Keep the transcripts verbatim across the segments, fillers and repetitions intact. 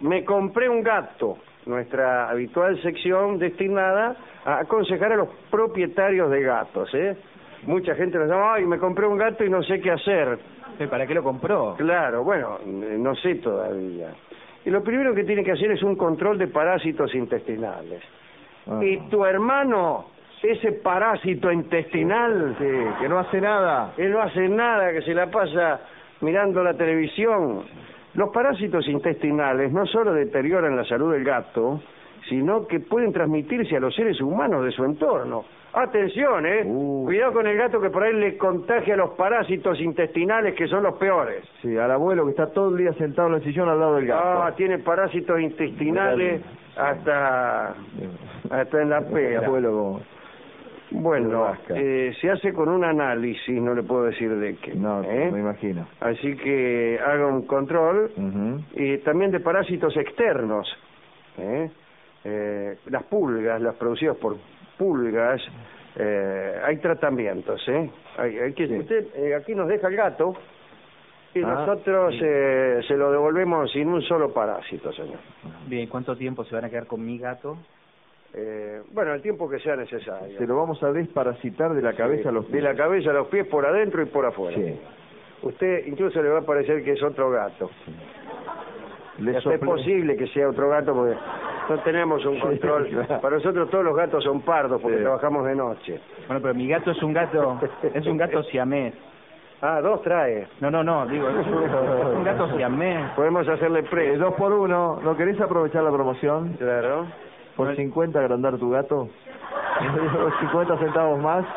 Me compré un gato, nuestra habitual sección destinada a aconsejar a los propietarios de gatos, ¿eh? Mucha gente nos llama, ay, me compré un gato y no sé qué hacer. ¿Para qué lo compró? Claro, bueno, no sé todavía. Y lo primero que tiene que hacer es un control de parásitos intestinales. Uh-huh. Y tu hermano, ese parásito intestinal... Sí, que no hace nada. Que no hace nada, que se la pasa mirando la televisión. Los parásitos intestinales no solo deterioran la salud del gato, sino que pueden transmitirse a los seres humanos de su entorno. Atención, ¿eh? Uh. Cuidado con el gato que por ahí le contagia los parásitos intestinales que son los peores. Sí, al abuelo que está todo el día sentado en el sillón al lado del gato. Ah, tiene parásitos intestinales hasta, hasta en la pera. El abuelo... Bueno, eh, se hace con un análisis, no le puedo decir de qué. No, ¿eh? me imagino. Así que haga un control, uh-huh. y también de parásitos externos. ¿eh? Eh, las pulgas, las producidas por pulgas, eh, hay tratamientos. ¿eh? Hay, hay que, sí. Usted eh, aquí nos deja el gato y ah, nosotros sí. eh, se lo devolvemos sin un solo parásito, señor. Bien, ¿cuánto tiempo se van a quedar con mi gato? Eh, bueno, el tiempo que sea necesario. Se lo vamos a desparasitar de la cabeza sí, a los pies. De la cabeza a los pies, por adentro y por afuera. Sí. Usted incluso le va a parecer que es otro gato. Sí. Le es posible que sea otro gato porque no tenemos un control. Sí, claro. Para nosotros todos los gatos son pardos porque sí. trabajamos de noche. Bueno, pero mi gato es un gato, es un gato siamés. Ah, dos trae. No, no, no, digo, es un, es un gato siamés. Podemos hacerle precio. Eh, dos por uno. ¿No querés aprovechar la promoción? Claro. ¿Por cincuenta agrandar tu gato? ¿cincuenta centavos más?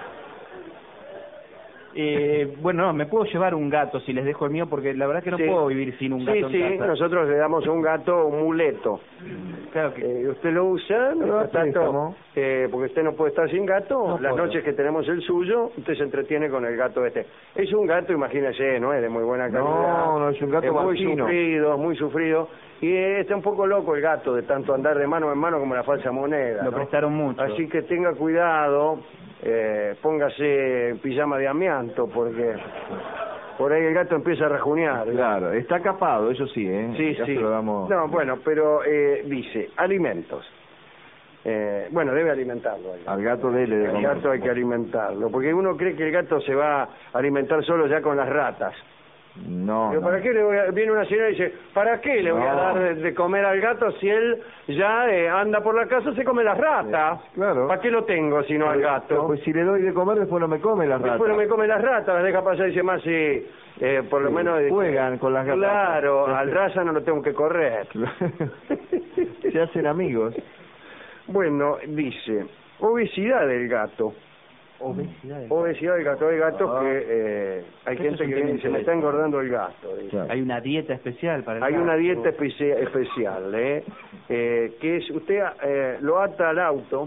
Eh, bueno, no, me puedo llevar un gato si les dejo el mío, porque la verdad que no sí. puedo vivir sin un gato sí, en sí, casa. Nosotros le damos un gato, un muleto. Claro que eh, usted lo usa, no, tanto, eh, porque usted no puede estar sin gato. No Las puedo. Noches que tenemos el suyo, usted se entretiene con el gato este. Es un gato, imagínese, no es de muy buena calidad. No, no es un gato es muy martino. sufrido, muy sufrido. Y está un poco loco el gato de tanto andar de mano en mano como la falsa moneda. Lo ¿no? prestaron mucho. Así que tenga cuidado, eh, póngase pijama de amianto, porque por ahí el gato empieza a rajunear. Claro, ¿no? Está capado, eso sí, ¿eh? Sí, ya sí. Se lo damos... No, bueno, pero eh, dice, alimentos. Eh, bueno, debe alimentarlo. Al gato dele de Al comer. gato hay que alimentarlo, porque uno cree que el gato se va a alimentar solo ya con las ratas. No, Pero no. ¿para qué le voy a... Viene una señora y dice, ¿para qué le voy no. a dar de, de comer al gato si él ya eh, anda por la casa, se come las ratas? Sí, claro. ¿Para qué lo tengo si no al gato? Pues si le doy de comer, después no me come las ratas. Después no me come las ratas, las deja pasar y dice más si... Eh, por lo sí, menos... Juegan con las gatas. Claro, al raza no lo tengo que correr. Se hacen amigos. Bueno, dice, obesidad del gato. Obesidad del gato. Obesidad del gato. Hay gatos ah. que... Eh, hay gente que viene y dice, me está engordando el gato. Claro. Hay una dieta especial para el Hay gato. una dieta espe especial, ¿eh? eh, que es, usted eh, lo ata al auto,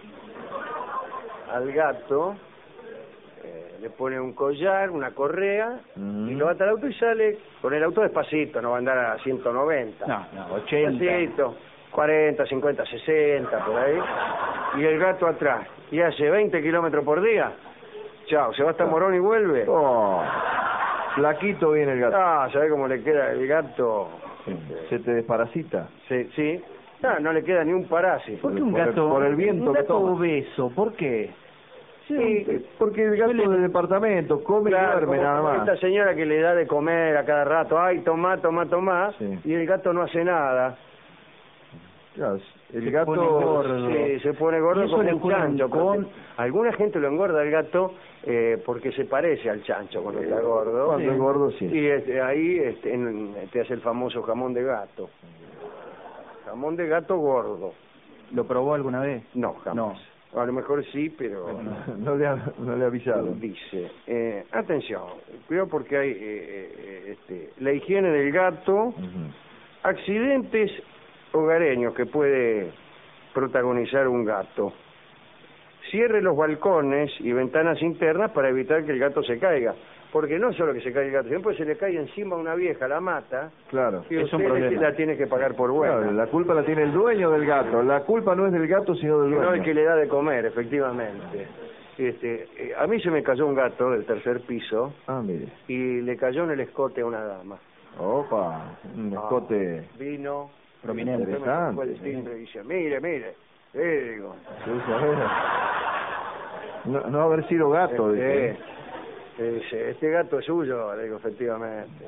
al gato, eh, le pone un collar, una correa, mm. y lo ata al auto y sale con el auto despacito, no va a andar a ciento noventa. No, no, ochenta. Despacito, cuarenta, cincuenta, sesenta, por ahí. Y el gato atrás. Y hace veinte kilómetros por día. Chao, se va hasta Morón y vuelve. Oh, flaquito viene el gato. Ah, ¿sabés cómo le queda el gato? Sí. ¿Se te desparasita? Sí, sí. No, no le queda ni un parásito. ¿Por qué un por gato? El, por el viento un que gato toma. obeso, ¿por qué? Sí, porque el gato del departamento come claro, y duerme nada más. Esta señora que le da de comer a cada rato, ay, tomá, tomá, tomá, sí. y el gato no hace nada. Claro, el se gato pone gordo. Sí, se pone gordo como un chancho. Con... Alguna gente lo engorda el gato eh, porque se parece al chancho cuando sí. está gordo. Cuando sí. es gordo, sí. Y este, ahí este, en, te hace el famoso jamón de gato. Jamón de gato gordo. ¿Lo probó alguna vez? No, jamás. No. A lo mejor sí, pero... No, no, le, ha, no le avisaron. Dice, eh, atención, cuidado porque hay eh, este, la higiene del gato, uh-huh. accidentes hogareños que puede protagonizar un gato. Cierre los balcones y ventanas internas para evitar que el gato se caiga. Porque no solo que se caiga el gato, siempre se le cae encima a una vieja, la mata. Claro. Y usted la tiene que pagar por buena. Claro, la culpa la tiene el dueño del gato. La culpa no es del gato, sino del dueño. No, el que le da de comer, efectivamente. Este, eh, a mí se me cayó un gato del tercer piso. Ah, mire. Y le cayó en el escote a una dama. Opa, un escote Ah, vino, prominente. Interesante, fue distinto y dice, mire, mire, eh, digo, Sí, ¿sabes? No, no haber sido gato, este, dice. eh, dice, este gato es suyo, le digo, efectivamente. Eh,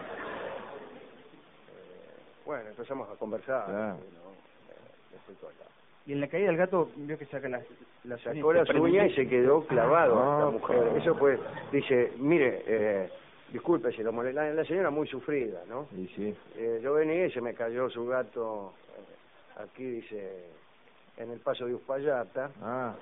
bueno, empezamos a conversar. Claro. ¿no? Eh, le explico acá. Y en la caída del gato vio que saca las, las Sacó las uñas y se quedó clavado a Ah, esta mujer. pa. Eso fue, dice, mire, eh, disculpe si lo molesta, la, la señora muy sufrida, ¿no? Y sí. Eh, yo venía y se me cayó su gato, eh, aquí dice, en el paso de Uspallata. Ah.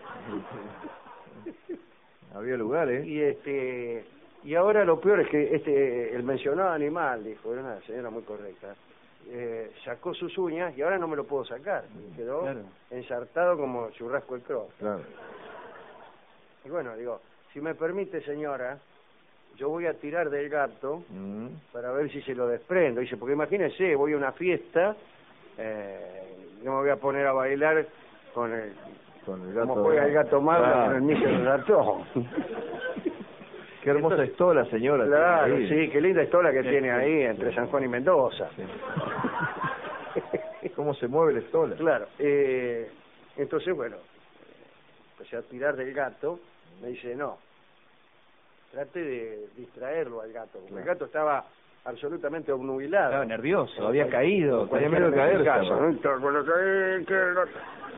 Había lugar, ¿eh? Y este y ahora lo peor es que este el mencionado animal, dijo, era una señora muy correcta, eh, sacó sus uñas y ahora no me lo puedo sacar. Y quedó Claro. ensartado como churrasco el cross. Claro. Y bueno, digo, si me permite, señora, yo voy a tirar del gato Mm. para ver si se lo desprendo. Dice, porque imagínese, voy a una fiesta, eh, yo me voy a poner a bailar con el, Con el gato. como juega el gato malo Claro. con el niño del ratón. Qué hermosa Entonces, estola, señora. Claro, Ahí. sí, qué linda estola que Sí, tiene sí, ahí entre San Juan y Mendoza. Sí. ¿Cómo se mueve la estola? Claro, eh, entonces, bueno, empecé a tirar del gato, me dice, no, trate de distraerlo al gato, porque el gato estaba absolutamente obnubilado. Estaba nervioso, había caído. Tenía miedo de caerse, Caso, ¿no? ¿no? Entonces, bueno, que- que-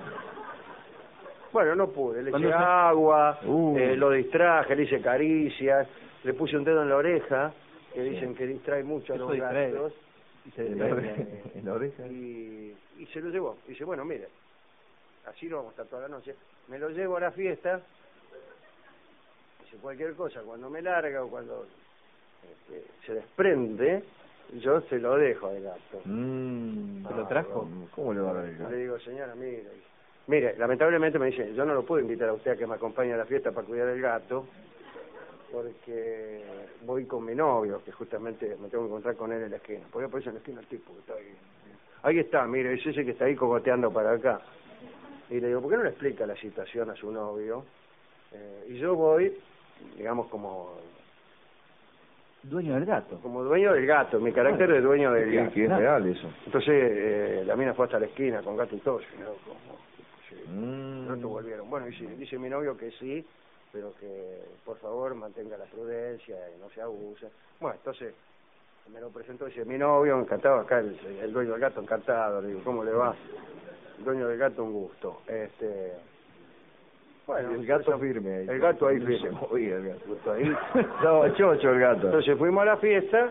Bueno, no pude, le Cuando eché se- agua, Uh. eh, lo distraje, le hice caricias, le puse un dedo en la oreja, que dicen que distrae mucho a Eso los distrae. gatos. Y se En la distrae. oreja. En la oreja. Y, y se lo llevó. Dice, bueno, mire, así lo vamos a estar toda la noche. Me lo llevo a la fiesta. Dice, cualquier cosa, cuando me larga o cuando este, se desprende, yo se lo dejo al gato. Mm. ¿Se lo trajo? ¿Cómo le va a dar el gato? Le digo, señora, mire, mire, lamentablemente me dice, yo no lo puedo invitar a usted a que me acompañe a la fiesta para cuidar el gato, porque voy con mi novio, que justamente me tengo que encontrar con él en la esquina. Porque aparece en la esquina el tipo que está ahí. Ahí está, mire, es ese que está ahí cogoteando para acá. Y le digo, ¿por qué no le explica la situación a su novio? Eh, y yo voy, digamos, como Dueño del gato. como dueño del gato, mi carácter de dueño del Que, gato. que es real eso. Entonces, eh, la mina fue hasta la esquina con gato y todo. Y yo, como, sí. Mm. No te volvieron. Bueno, dice, dice mi novio que sí, pero que por favor mantenga la prudencia y no se abuse. Bueno, entonces me lo presentó, dice, mi novio, encantado, acá el, el dueño del gato, encantado. Le digo, ¿cómo le va? El dueño del gato, un gusto. Este, bueno, el gato eso- firme ahí. El gato ahí No firme. se movía el gato. Justo ahí. Estaba chocho el gato. Entonces fuimos a la fiesta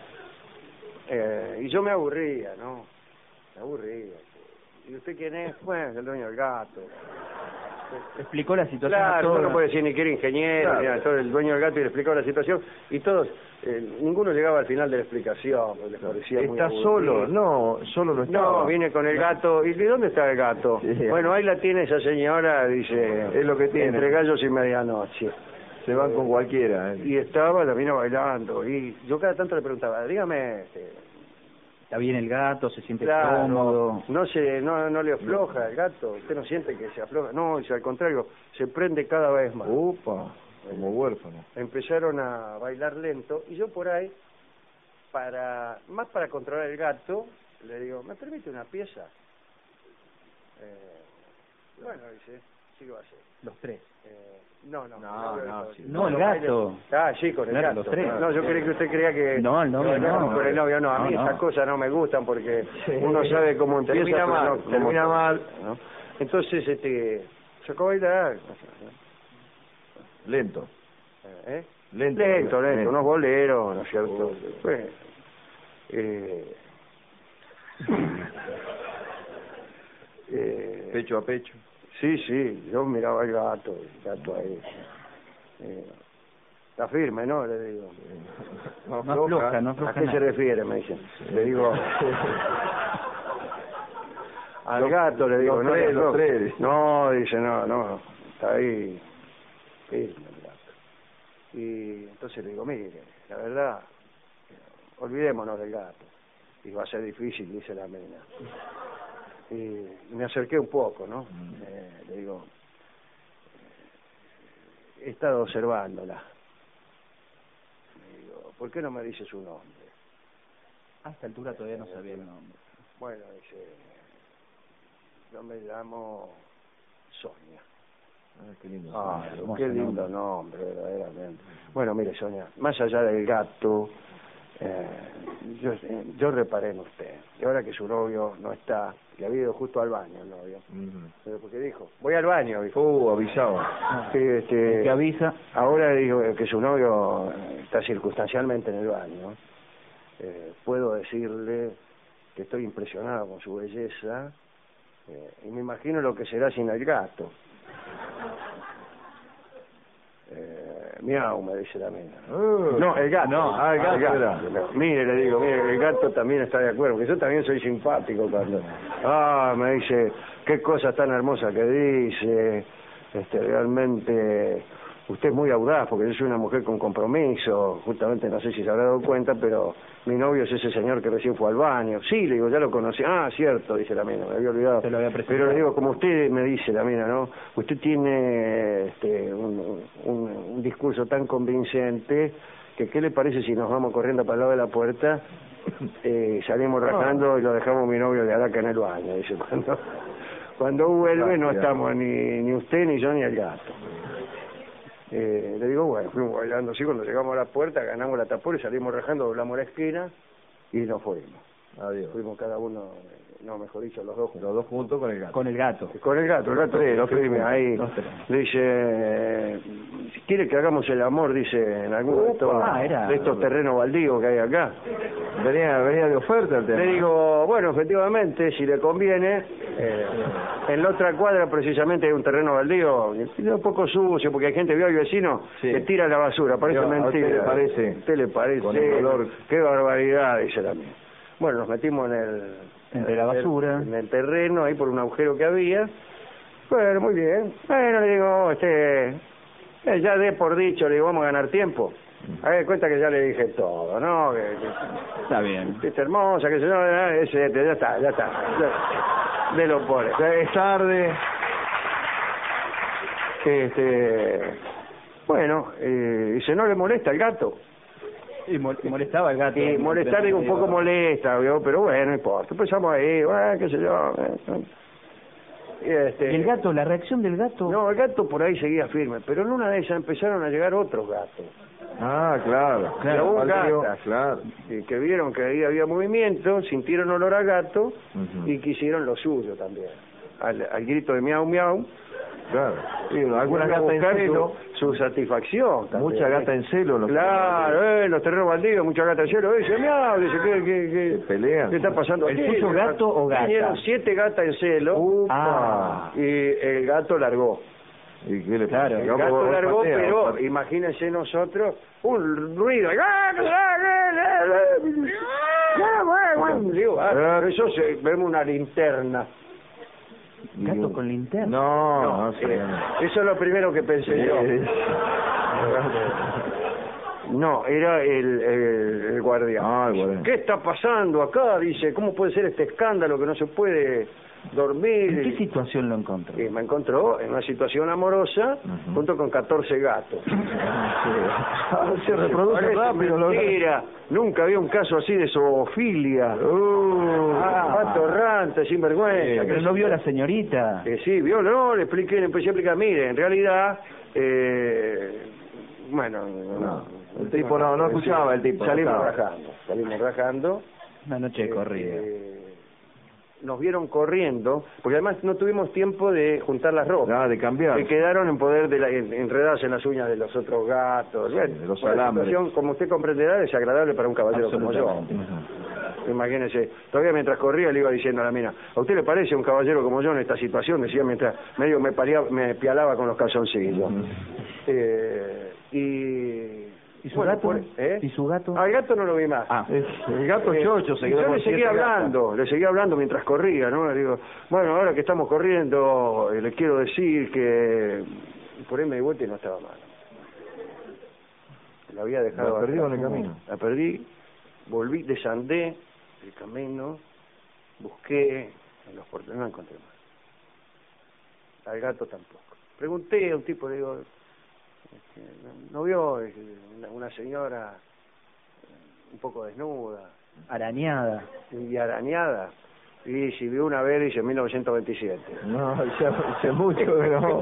eh, y yo me aburría, ¿no? Me aburría. ¿Y usted quién es? Bueno, el dueño del gato. Explicó la situación a Claro, todos. uno no puede decir ni que era ingeniero, Claro. ni nada, todo el dueño del gato y le explicaba la situación, y todos, eh, ninguno llegaba al final de la explicación, porque les parecía muy ¿Está aburrido. solo? No, solo no está. No, viene con el gato, ¿y de dónde está el gato? Sí. Bueno, ahí la tiene esa señora, dice, Es lo que tiene. entre gallos y medianoche. Se van con cualquiera. ¿eh? Y estaba la mina bailando, y yo cada tanto le preguntaba, dígame, este, Está bien el gato, se siente claro, cómodo. no se, no, no le afloja el gato, usted no siente que se afloja, no, dice, al contrario, se prende cada vez más. Upa, como huérfano. Empezaron a bailar lento y yo por ahí, para más para controlar el gato, le digo, ¿me permite una pieza? Eh, bueno, dice, sí lo hace. Los tres. Eh, no, no, No, no, no, sí. No, el gato. Ah, sí, con el Claro, gato. los tres. No, yo creí que usted creía que... No, el novio que no. Con el novio no, a mí No, no. esas cosas no me gustan porque Sí. uno sabe cómo empieza. Termina pero mal, no cómo- termina mal. ¿no? Entonces, este, sacó a bailar. Lento. ¿Eh? Lento. Lento, lento, Lento. unos boleros, ¿no es cierto? Oh. Fue, eh, eh, Pecho a pecho. sí, sí, yo miraba al gato, el gato ahí. Eh, está firme, ¿no? Le digo. No No afloja, no afloja ¿A qué se nada. refiere? Me dicen. Le digo. Al Los- gato le digo, los no, tres, le los afloja. tres. No, dice, no, no, está ahí firme el gato. Y entonces le digo, mire, la verdad, olvidémonos del gato. Y va a ser difícil, dice la mina. Y me acerqué un poco, ¿no? Eh, le digo, he estado observándola. Le digo, ¿por qué no me dice su nombre? A esta altura todavía no sabía el nombre. Bueno, dice, yo me llamo Sonia. Ah, qué lindo. Ah, hermoso qué lindo nombre. nombre, verdaderamente. Bueno, mire, Sonia, más allá del gato, eh, yo, eh, yo reparé en usted. Y ahora que su novio no está, le había ido justo al baño el novio. Uh-huh. Pero porque dijo, voy al baño, dijo. Uh, avisado. Sí, este, ¿Qué avisa? ahora digo que su novio eh, está circunstancialmente en el baño. Eh, puedo decirle que estoy impresionado con su belleza eh, y me imagino lo que será sin el gato. Eh, miau, me dice la mina. Uh, No, el gato. No, ah, el gato, el gato. era. Mire, le digo, mire, el gato también está de acuerdo, porque yo también soy simpático cuando... Ah, me dice, qué cosa tan hermosa que dice, este, realmente... Usted es muy audaz, porque yo soy una mujer con compromiso, justamente no sé si se habrá dado cuenta, pero mi novio es ese señor que recién fue al baño. Sí, le digo, ya lo conocí. Ah, cierto, dice la mina, me había olvidado. Se lo había presentado. Pero le digo, como usted me dice la mina, ¿no? Usted tiene este, un, un, un discurso tan convincente que ¿qué le parece si nos vamos corriendo para el lado de la puerta, eh, salimos rajando y lo dejamos mi novio de Araca en el baño? Dice, cuando, cuando vuelve no estamos ni, ni usted, ni yo, ni el gato. Eh, le digo, bueno, fuimos bailando así, cuando llegamos a la puerta, ganamos la tapora y salimos rajando, doblamos la esquina y nos fuimos. Adiós. Fuimos cada uno, no, mejor dicho, los dos juntos. Los dos juntos con el gato. Con el gato. Con el gato, el gato, Sí, los firme, tres ahí, los tres. le dice, eh, si quiere que hagamos el amor, dice, en alguno de estos, Ah, era- de estos terrenos baldíos que hay acá. Venía, venía de oferta el tema. Le digo, bueno, efectivamente, si le conviene, eh, en la otra cuadra precisamente hay un terreno baldío, un poco sucio, porque hay gente, vio, hay vecinos Sí. que tira la basura, parece Yo, ¿a usted mentira. le parece? ¿A usted le parece? Con el olor. Qué barbaridad, dice la mía. Bueno, nos metimos en el... Entre la basura. En el terreno, ahí por un agujero que había. Bueno, muy bien. Bueno, le digo, este... eh, ya dé por dicho, le digo, vamos a ganar tiempo. Haga de cuenta que ya le dije todo, ¿no? Que, que, Está bien. que es hermosa, que se no, ese, este, ya está, ya está. Ya, de lo por Ya es tarde. Este, bueno, eh, dice, ¿no le molesta el gato? Y mol- molestaba el gato. Y molestar, digo, un poco molesta, ¿vio? Pero bueno, no importa. Empezamos ahí, bueno, qué sé yo. eh, Y, este, ¿Y el gato, la reacción del gato? No, el gato por ahí seguía firme, pero en una de ellas empezaron a llegar otros gatos. Ah, claro. Claro, un Baldío, gato. claro. Y que vieron que ahí había movimiento, sintieron olor a gato Ujú. y quisieron lo suyo también. Al, al grito de miau miau, Claro. Sí, algunas fueron a gatas en buscar celo. su, su satisfacción también. Mucha gata en celo. Los Claro, eh, los terrenos baldíos, mucha gata en celo, dice miau, dice, ¿qué, qué, qué, Se pelean. ¿qué está pasando ¿El aquí? suyo gato o gata? Vinieron siete gatas en celo. Upa. Ah. Y el gato largó. ¿Y qué le Claro. pasa? El Vamos, gato vamos, largó, patea, pero patea. imagínense nosotros un ruido. Digo, ah, eso se, vemos una linterna. Gato con linterna. No, no, No, sé. eh, eso es lo primero que pensé yo. No, era el, el, el guardián. Ah, el guardián. ¿Qué está pasando acá? Dice, ¿cómo puede ser este escándalo que no se puede dormir? ¿En qué situación lo encontró? Y me encontró en una situación amorosa Ujú. junto con catorce gatos. Se reproduce Parece rápido. lo- mentira. Nunca había un caso así de zoofilia. Uh, Ah, atorrante, sinvergüenza. Pero no vio a la señorita. Eh, sí, vio, no, le expliqué, le empecé a explicar, mire, en realidad, eh, bueno, No, el tipo no- no escuchaba, el tipo, no Salimos estaba. rajando, salimos rajando. Una noche de corrida. Eh, nos vieron corriendo, porque además no tuvimos tiempo de juntar las ropas. Nada de cambiar. Que quedaron en poder de la, en- enredadas en las uñas de los otros gatos. Bueno, de los una alambres. situación, como usted comprenderá, desagradable para un caballero como yo. Absolutamente. Imagínese, todavía mientras corría le iba diciendo a la mina, ¿a usted le parece un caballero como yo en esta situación? Decía mientras medio me, paría, me pialaba con los calzoncillos. eh, y... ¿Y su bueno, gato? por- ¿eh? ¿Y su gato? Al gato no lo vi más. Ah. Es- el gato Eh, chocho se y quedó yo con le seguía siete gatas. hablando, le seguía hablando mientras corría, ¿no? Le digo, bueno, ahora que estamos corriendo, eh, le quiero decir que por ahí me di vuelta y no estaba mal. La había dejado. La perdió atrás. en el camino. La perdí, volví, desandé el camino, busqué en los portones, no encontré más. Al gato tampoco. Pregunté a un tipo, le digo, este, ¿no vio eh, una, una señora un poco desnuda? Arañada. Y arañada. Y si vi una vez, dice mil novecientos veintisiete. No, ya hace mucho que no.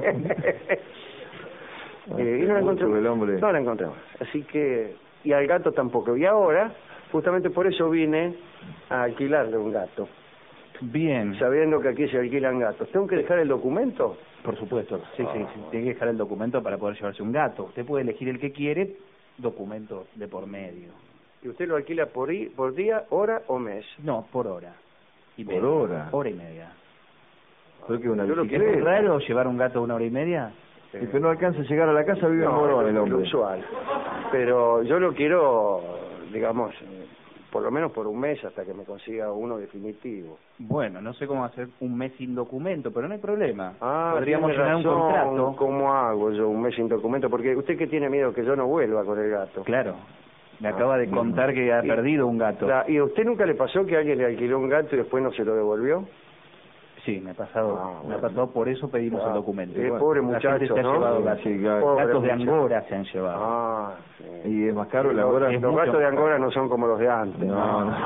eh, y no la encontré. El hombre. No la encontré más. Así que, y al gato tampoco. Y ahora, justamente por eso vine a alquilarle un gato. Bien. Sabiendo que aquí se alquilan gatos. ¿Tengo que dejar el documento? Por supuesto, sí, sí, sí. Tiene que dejar el documento para poder llevarse un gato. Usted puede elegir el que quiere, documento de por medio. ¿Y usted lo alquila por, i, por día, hora o mes? No, por hora. Y ¿Por media. hora? Hora y media. Creo que una Yo lo bicicleta. ¿Es raro llevar un gato una hora y media? Si usted no alcanza a llegar a la casa, vive en Morón el lo hombre. usual. Pero yo lo quiero, digamos, por lo menos por un mes hasta que me consiga uno definitivo. Bueno, no sé cómo hacer un mes sin documento, pero no hay problema. Ah, podríamos tiene llenar un razón. contrato. ¿Cómo hago yo un mes sin documento? Porque usted que tiene miedo que yo no vuelva con el gato. Claro. Me acaba de contar que ha Y- perdido un gato. La- ¿Y a usted nunca le pasó que alguien le alquiló un gato y después no se lo devolvió? Sí, me ha pasado, Ah, me ha bueno. pasado, por eso pedimos Ah, el documento. eh, Bueno, pobre la muchacho, gente se ha ¿no? llevado gatos. Sí, claro. Pobre Gatos de muchacho. Angora se han llevado. Ah, sí. Y es más caro el Los- Angora. Los mucho gatos de más Angora caro. no son como los de antes. No, no.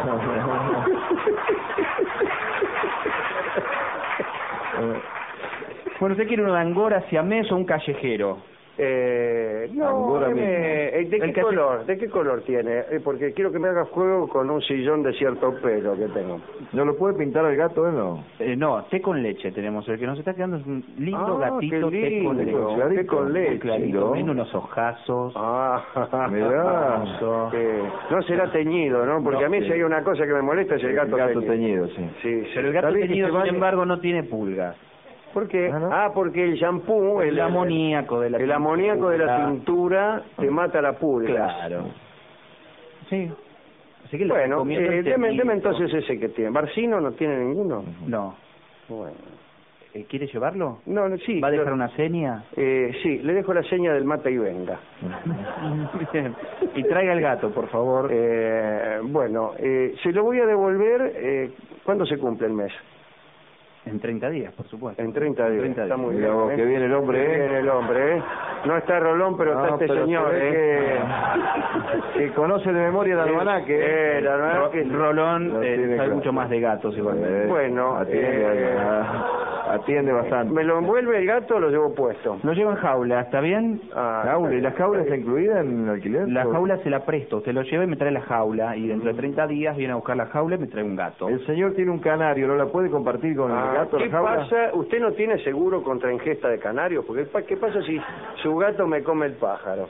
Bueno, ¿usted quiere uno de Angora, siamés o un callejero? Eh, no, Angora deme- mismo. eh, ¿de El qué que- color? ¿De qué color tiene? Eh, porque quiero que me haga juego con un sillón de cierto pelo que tengo. ¿No lo puede pintar el gato él no? Eh, no, té con leche tenemos. El que nos está quedando es un lindo Ah, gatito qué té con lindo, leche. té con leche, Muy clarito, ¿no? tiene unos ojazos. Ah, Mirá. Eh, no será teñido, ¿no? Porque No, a mí sí. si hay una cosa que me molesta es el gato, teñido, sí. Sí, sí. Pero el gato Está bien que teñido, se sin bañe. embargo, no tiene pulgas. ¿Por qué? Ah, ¿no? Ah, porque el shampoo, El amoníaco de la el amoníaco de la tintura. cintura te mata la pulga. Claro. Sí. Así que le Bueno, recomiendo eh, el deme, teñido. deme entonces ese que tiene. ¿Barcino no tiene ninguno? No. Bueno. Eh, ¿Quiere llevarlo? No, no, sí. ¿Va a dejar lo- una seña? Eh, sí, le dejo la seña del mata y venga. Bien. Y traiga el gato, por favor. Eh, bueno, eh, se lo voy a devolver, eh, ¿cuándo se cumple el mes? En treinta días, por supuesto. En treinta días. treinta Está días. muy Mira bien. vos, ¿eh? que viene el hombre, Que ¿eh? viene el hombre, ¿eh? No está Rolón, pero No, está este pero señor, se ve ¿eh? Que, que conoce de memoria el Sí, almanaque. eh, el almanaque. Ro- Rolón Lo eh, tiene sabe claro. mucho más de gatos igualmente. Eh, Bueno, atiende, eh, a- atiende bastante. ¿Me lo envuelve el gato o lo llevo puesto? Lo llevo en jaula, ¿está bien? Ah, Jaula, ¿y está la jaula está bien. incluida en el alquiler? La ¿O- jaula se la presto, usted lo lleva y me trae la jaula y dentro de treinta días viene a buscar la jaula y me trae un gato. El señor tiene un canario, ¿no la puede compartir con Ah, el gato ¿Qué la jaula? pasa? ¿Usted no tiene seguro contra ingesta de canarios? Porque pa- ¿qué pasa si su gato me come el pájaro?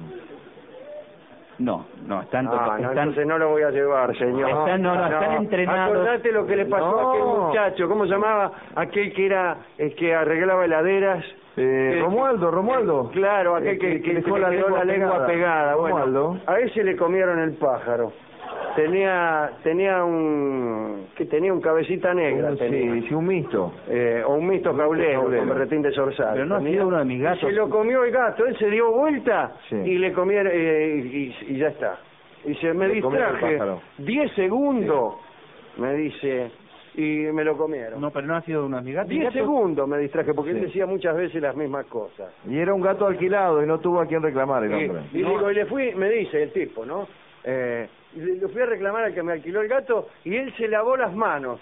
No, no, están, Ah, no, están entonces no lo voy a llevar, señor. Están- no, no, están entrenados. Acordate lo que le pasó a aquel No. muchacho, ¿cómo se llamaba? Aquel que era, el que arreglaba heladeras. Eh, Que- Romualdo, Romualdo. Claro, aquel Eh, que, que que dejó le la quedó lengua la lengua pegada. pegada. Bueno, Romualdo. a ese le comieron el pájaro. Tenía tenía un que tenía un cabecita negra, Un- tenía. sí, sí, un mixto. Eh, o un mixto caulero, caulero. con berretín de zorzal. Pero no ha Tenía- sido uno de mis gatos. Se lo comió el gato, él se dio vuelta Sí. y le comieron, eh, y, y ya está. Y se me Le comieron el distraje, pájaro. diez segundos, me dice, y me lo comieron. No, pero no ha sido uno de mis gatos. diez Gatos- segundos me distraje, porque él Sí. decía muchas veces las mismas cosas. Y era un gato alquilado y no tuvo a quien reclamar el Y, hombre. y digo, y le fui, me dice el tipo, ¿no? Eh, y le, le fui a reclamar al que me alquiló el gato y él se lavó las manos.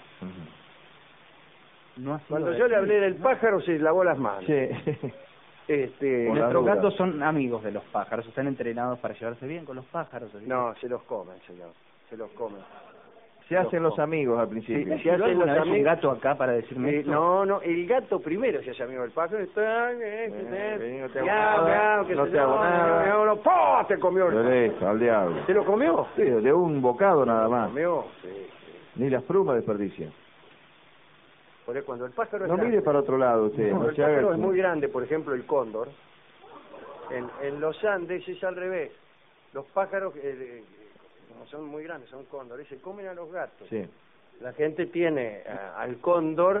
No ha sido Cuando de- yo le hablé del pájaro, se lavó las manos. Sí. Este, Por la Nuestros duda. gatos son amigos de los pájaros, están entrenados para llevarse bien con los pájaros. así que- no, se los comen, señor, se los comen. Se hacen los amigos al principio. Sí, ¿Se hace alguna alguna vez vez un un gato acá para decirme Eh, esto? no, no, el gato primero se hace amigo del pájaro. Está, eh, Eh, eh, vení, no te hago miau, nada, miau, que no se- te hago nada. miau, no, ¡pah! Te comió. el- Violeta, al diablo. ¿Se lo comió? Sí, de un bocado nada ¿Lo más. comió? Sí, sí. Ni las plumas desperdicia. Porque cuando el pájaro es No grande- mire para otro lado usted. Cuando No el se haga pájaro es como- muy grande, por ejemplo el cóndor, en, en los Andes es al revés. Los pájaros, eh, eh, como son muy grandes, son cóndores, se comen a los gatos. Sí. La gente tiene eh, al cóndor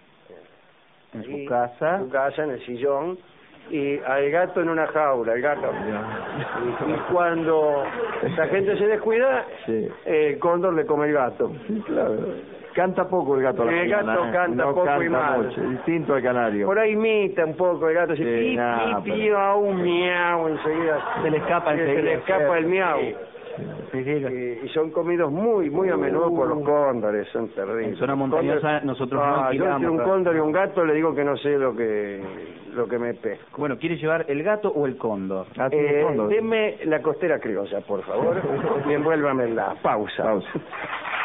En ahí, su casa. en su casa, en el sillón, y al gato en una jaula, el gato. Y, y cuando la gente se descuida, Sí. el cóndor le come el gato. Sí, claro. Canta poco el gato a la El mañana, gato ¿eh? canta No poco canta y mal. mucho, distinto al canario. Por ahí imita un poco el gato, así, Sí, pi, nada, pi, pero- pi, miau, miau, enseguida. Se le escapa Se enseguida. le escapa el miau. Sí, Sí, sí, eh, y son comidos muy, muy a menudo por los cóndores, son terribles. En zona montañosa nosotros no ah, yo alquilamos, entre un pero- cóndor y un gato le digo que no sé lo que lo que me pesco. Bueno, ¿quiere llevar el gato o el cóndor? Ah, tiene Eh, fondo. deme la costera criolla, por favor, y envuélvamela. Pausa. Pausa.